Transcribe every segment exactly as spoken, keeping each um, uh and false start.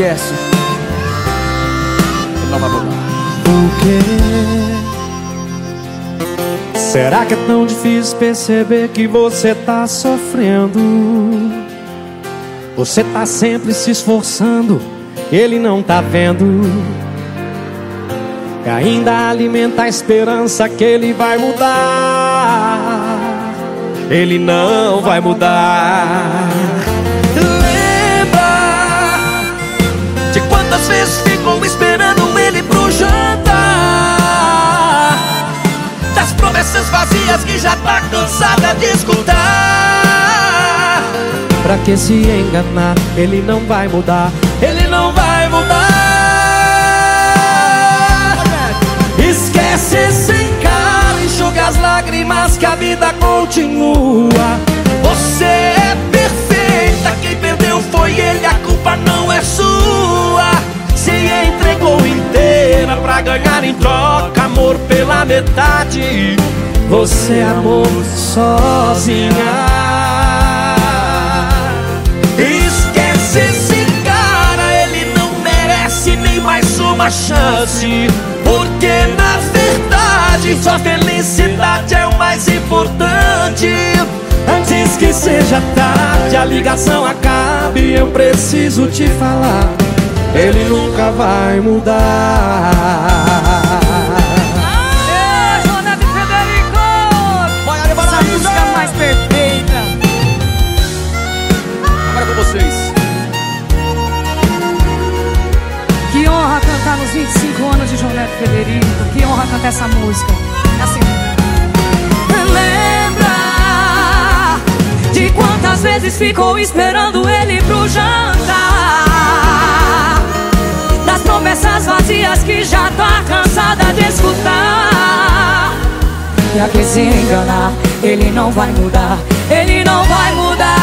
Esquece. Ele não vai mudar. Por quê? Será que é tão difícil perceber que você tá sofrendo? Você tá sempre se esforçando, ele não tá vendo. E ainda alimenta a esperança que ele vai mudar. Ele não vai mudar. Lembra de quantas vezes ficou esperando ele pro jantar, das promessas vazias que já tá cansada de escutar. Pra que se enganar, ele não vai mudar. Ele não vai mudar. Esquece esse cara, enxuga as lágrimas que a vida continua. Você é perfeita, quem perdeu foi ele, a culpa não é sua. Se entregou inteira pra ganhar em troca amor pela metade. Você amou sozinha. Esquece esse cara, ele não merece nem mais uma chance. Porque na verdade sua felicidade é o mais importante. Antes que seja tarde, a ligação acabe, eu preciso te falar, ele nunca vai mudar. Aê, Jonete Federico! Essa música mais perfeita. Agora com vocês. Que honra cantar nos vinte e cinco anos de Jonete Federico. Que honra cantar essa música. É assim. Lembra de quantas vezes ficou esperando ele pro jantar, das promessas vazias que já tá cansada de escutar. Pra que se enganar, ele não vai mudar. Ele não vai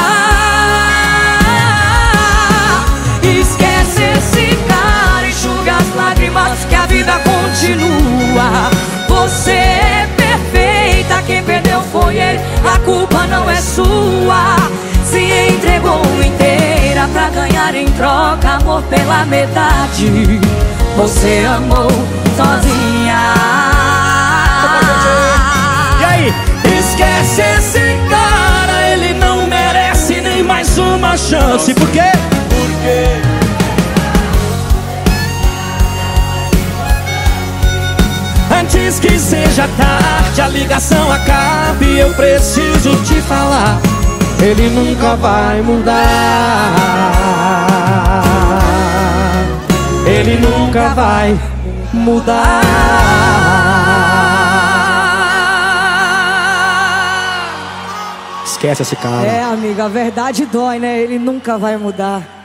mudar. Esquece esse cara, enxuga as lágrimas que a vida continua. Você é perfeita, quem perdeu foi ele, a culpa não é sua. Se entregou inteira pra ganhar em troca amor pela metade. Você amou sozinha. E aí? Esquece esse cara, ele não merece nem mais uma chance. Por quê? Porque Antes que seja tarde, a ligação acabe, eu preciso te falar, ele nunca vai mudar. Ele nunca vai mudar. Esquece esse cara. É, amiga, a verdade dói, né? Ele nunca vai mudar.